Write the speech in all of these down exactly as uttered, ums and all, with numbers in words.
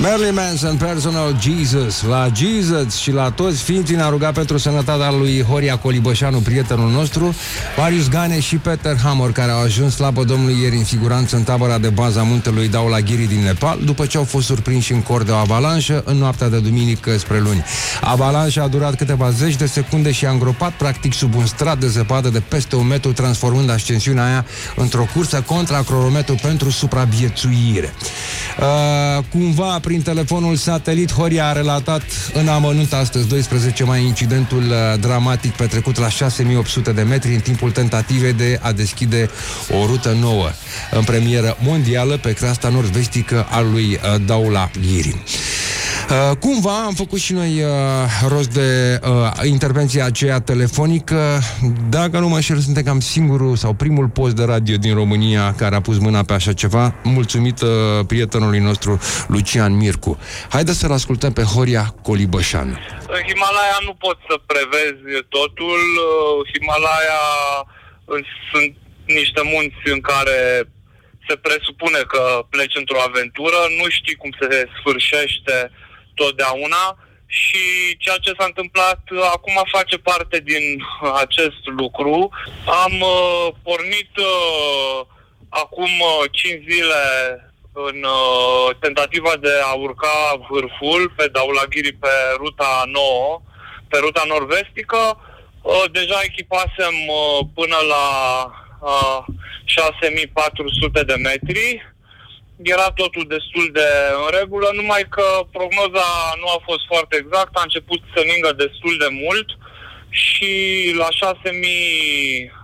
Marilyn Manson, Personal Jesus. La Jesus și la toți ființii ne-a rugat pentru sănătatea lui Horia Colibășanu, prietenul nostru, Marius Gane și Peter Hamor, care au ajuns slavă Domnului ieri în siguranță în tabăra de bază a muntelui Dhaulagiri din Nepal, după ce au fost surprinși în cor de o avalanșă în noaptea de duminică spre luni. Avalanșa a durat câteva zeci de secunde și a îngropat practic sub un strat de zăpadă de peste un metru, transformând ascensiunea aia într-o cursă contra cronometru pentru supraviețuire. Uh, cumva, prin telefonul satelit, Horia a relatat în amănunt astăzi, doisprezece mai, incidentul uh, dramatic petrecut la șase mii opt sute de metri în timpul tentativei de a deschide o rută nouă în premieră mondială pe creasta nord-vestică a lui uh, Dhaulagiri. Uh, cumva am făcut și noi uh, rost de uh, intervenția aceea telefonică. Dacă nu mă înșel, suntem cam singurul sau primul post de radio din România care a pus mâna pe așa ceva, mulțumit uh, prietenului nostru Lucian Mircu. Haideți să-l ascultăm pe Horia Colibășanu. În Himalaya nu poți să prevezi totul. Himalaya sunt niște munți în care se presupune că pleci într-o aventură, nu știi cum se sfârșește totdeauna și ceea ce s-a întâmplat acum face parte din acest lucru. Am uh, pornit uh, acum uh, cinci zile în uh, tentativa de a urca vârful pe Dhaulagiri pe ruta nouă, pe ruta nord-vestică. Uh, deja echipasem uh, până la uh, șase mii patru sute de metri. Era totul destul de în regulă, numai că prognoza nu a fost foarte exactă, a început să ningă destul de mult și la șase mii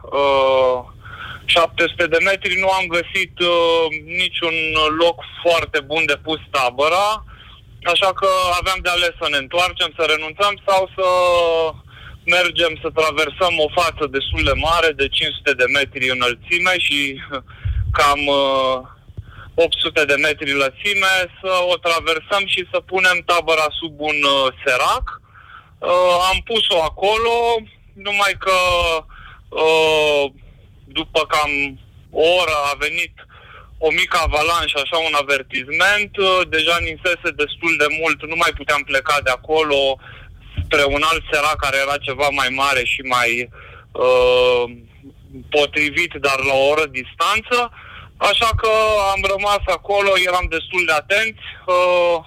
șapte sute de metri nu am găsit uh, niciun loc foarte bun de pus tabăra, așa că aveam de ales să ne întoarcem, să renunțăm sau să mergem să traversăm o față destul de mare de cinci sute de metri înălțime și cam uh, opt sute de metri lățime, să o traversăm și să punem tabăra sub un uh, serac. Uh, am pus-o acolo, numai că uh, după cam o oră a venit o mică avalanșă, așa un avertisment, uh, deja ninsese destul de mult, nu mai puteam pleca de acolo spre un alt serac care era ceva mai mare și mai uh, potrivit, dar la o oră distanță. Așa că am rămas acolo, eram destul de atenți. Uh,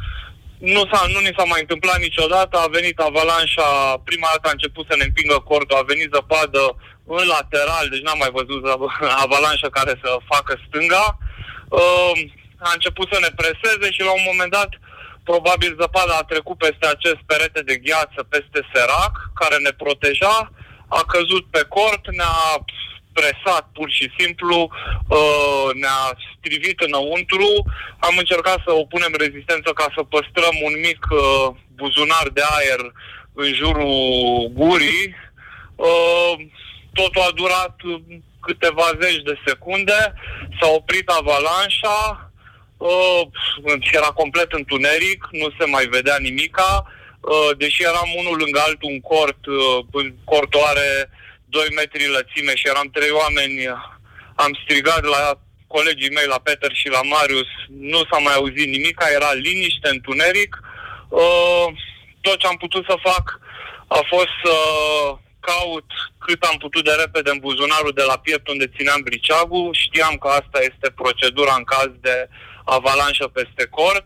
nu, s-a, nu ni s-a mai întâmplat niciodată, a venit avalanșa, prima dată a început să ne împingă cordul, a venit zăpadă în lateral, deci n-am mai văzut avalanșa care să facă stânga. Uh, a început să ne preseze și la un moment dat, probabil zăpada a trecut peste acest perete de gheață, peste serac, care ne proteja, a căzut pe cort, ne-a presat pur și simplu, uh, ne-a strivit înăuntru. Am încercat să opunem rezistență ca să păstrăm un mic uh, buzunar de aer în jurul gurii. Uh, totul a durat câteva zeci de secunde, s-a oprit avalanșa, uh, era complet întuneric, nu se mai vedea nimica, uh, deși eram unul lângă altul în cort, uh, cortul are doi metri lățime și eram trei oameni, am strigat la colegii mei, la Peter și la Marius, nu s-a mai auzit nimic, era liniște, întuneric. Uh, tot ce am putut să fac a fost să caut cât am putut de repede în buzunarul de la piept unde țineam briceagul. Știam că asta este procedura în caz de avalanșă peste cort.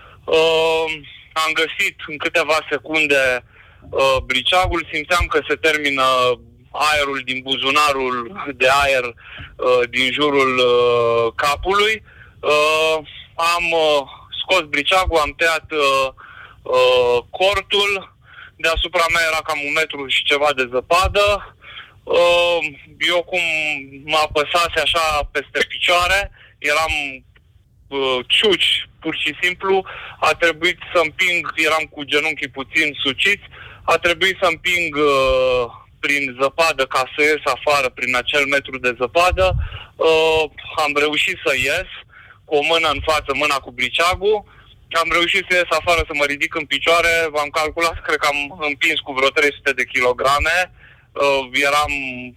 Uh, am găsit în câteva secunde uh, briceagul, simțeam că se termină aerul din buzunarul de aer uh, din jurul uh, capului. Uh, am uh, scos briceagul, am tăiat uh, uh, cortul, deasupra mea era cam un metru și ceva de zăpadă. Uh, eu cum mă apăsase așa peste picioare, eram uh, ciuci, pur și simplu, a trebuit să împing, eram cu genunchii puțin suciți, a trebuit să împing uh, prin zăpadă ca să ies afară prin acel metru de zăpadă. Uh, am reușit să ies cu o mână în față, mâna cu briceagul. Am reușit să ies afară, să mă ridic în picioare. V-am calculat, cred că am împins cu vreo trei sute de kilograme. Uh, eram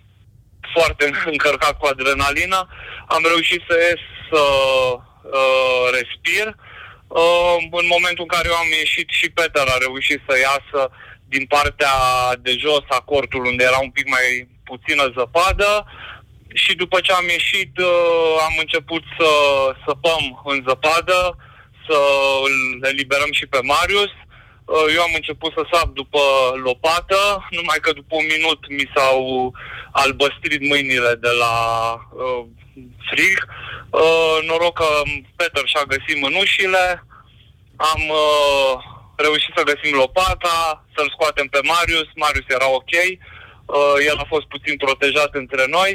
foarte încărcat cu adrenalină. Am reușit să ies să uh, respir. Uh, în momentul în care eu am ieșit și Peter a reușit să iasă din partea de jos a cortului unde era un pic mai puțină zăpadă și după ce am ieșit uh, am început să săpăm în zăpadă, să îl eliberăm și pe Marius. Uh, eu am început să sap după lopată, numai că după un minut mi s-au albăstrit mâinile de la uh, frig. Uh, noroc că Peter și-a găsit mânușile, am uh, reușit să găsim lopata, să-l scoatem pe Marius, Marius era ok, uh, el a fost puțin protejat între noi,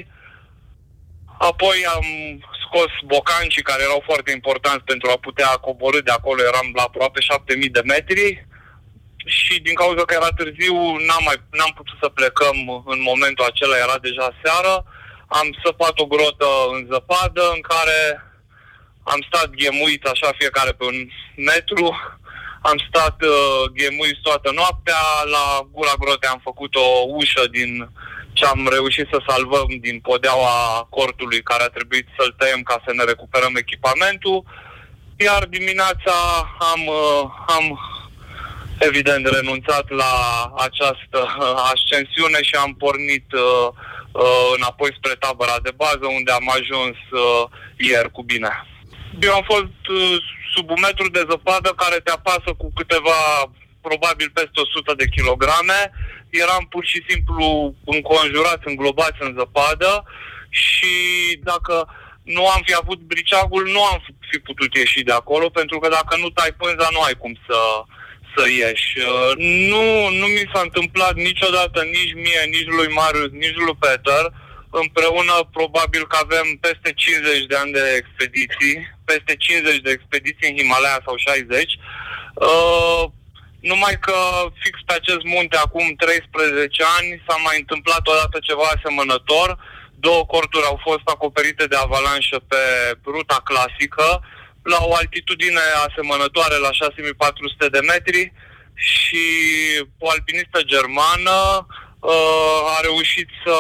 apoi am scos bocancii care erau foarte importanți pentru a putea coborî de acolo, eram la aproape șapte mii de metri și din cauza că era târziu n-am, mai, n-am putut să plecăm în momentul acela, era deja seară. Am săpat o grotă în zăpadă în care am stat ghemuit așa fiecare pe un metru, am stat uh, ghemuit toată noaptea, la gura grotei am făcut o ușă din ce am reușit să salvăm din podeaua cortului care a trebuit să-l tăiem ca să ne recuperăm echipamentul, iar dimineața am, uh, am evident renunțat la această uh, ascensiune și am pornit uh, uh, înapoi spre tabăra de bază, unde am ajuns uh, ieri cu bine. Eu am fost uh, sub un metru de zăpadă care te apasă cu câteva, probabil peste o sută de kilograme. Eram pur și simplu înconjurați, înglobați în zăpadă și dacă nu am fi avut briceagul, nu am fi putut ieși de acolo, pentru că dacă nu tai pânza, nu ai cum să, să ieși. Nu, nu mi s-a întâmplat niciodată, nici mie, nici lui Marius, nici lui Peter. Împreună probabil că avem peste cincizeci de ani de expediții, peste cincizeci de expediții în Himalaya sau șaizeci. Uh, numai că fix pe acest munte acum treisprezece ani s-a mai întâmplat odată ceva asemănător. Două corturi au fost acoperite de avalanșă pe ruta clasică, la o altitudine asemănătoare la șase mii patru sute de metri și o alpinistă germană uh, a reușit să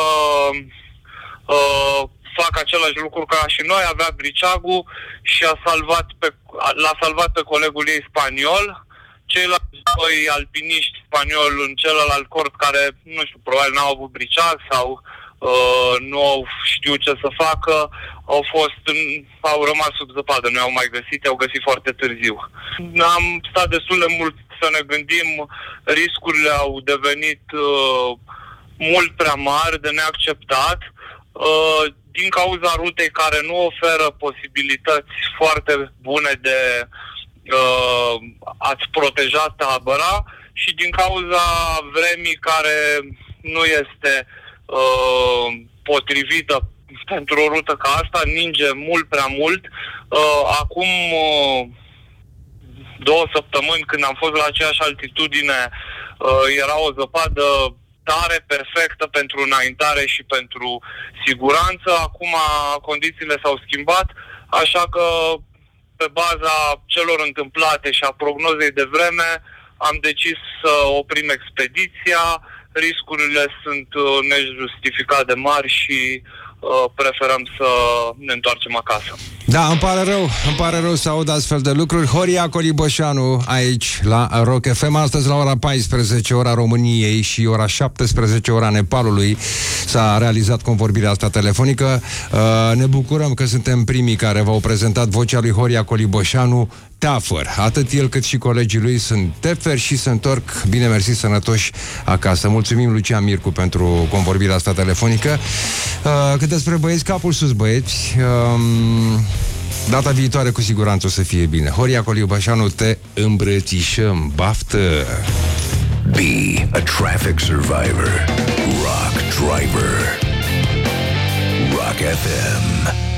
uh, facă același lucru ca și noi, avea briceagul și a salvat pe, l-a salvat pe colegul ei spaniol. Ceilalți doi alpiniști spanioli în celălalt cort care, nu știu, probabil n-au avut briceag sau uh, nu au știut ce să facă, au fost, au rămas sub zăpadă, nu au mai găsit, au găsit foarte târziu. Am stat destul de mult să ne gândim, riscurile au devenit uh, mult prea mari, de neacceptat, uh, din cauza rutei care nu oferă posibilități foarte bune de uh, a-ți proteja tabăra și din cauza vremii care nu este uh, potrivită pentru o rută ca asta, ninge mult prea mult. Uh, acum uh, două săptămâni, când am fost la aceeași altitudine, uh, era o zăpadă tare, perfectă pentru înaintare și pentru siguranță. Acum condițiile s-au schimbat, așa că pe baza celor întâmplate și a prognozei de vreme am decis să oprim expediția. Riscurile sunt nejustificat de mari și uh, preferăm să ne întoarcem acasă. Da, îmi pare rău, îmi pare rău să aud astfel de lucruri. Horia Coliboșanu aici la Rock F M. Astăzi la ora paisprezece, ora României, și ora șaptesprezece, ora Nepalului, s-a realizat convorbirea asta telefonică. uh, Ne bucurăm că suntem primii care v-au prezentat vocea lui Horia Coliboșanu teafăr. Atât el cât și colegii lui sunt teferi și se întorc bine mersi sănătoși acasă. Mulțumim Lucian Mircu pentru convorbirea asta telefonică. uh, Cât despre băieți, capul sus băieți. uh, Data viitoare cu siguranță o să fie bine. Horia Coliboșanu, te îmbrățișăm. Baftă! Be a traffic survivor. Rock driver. Rock F M.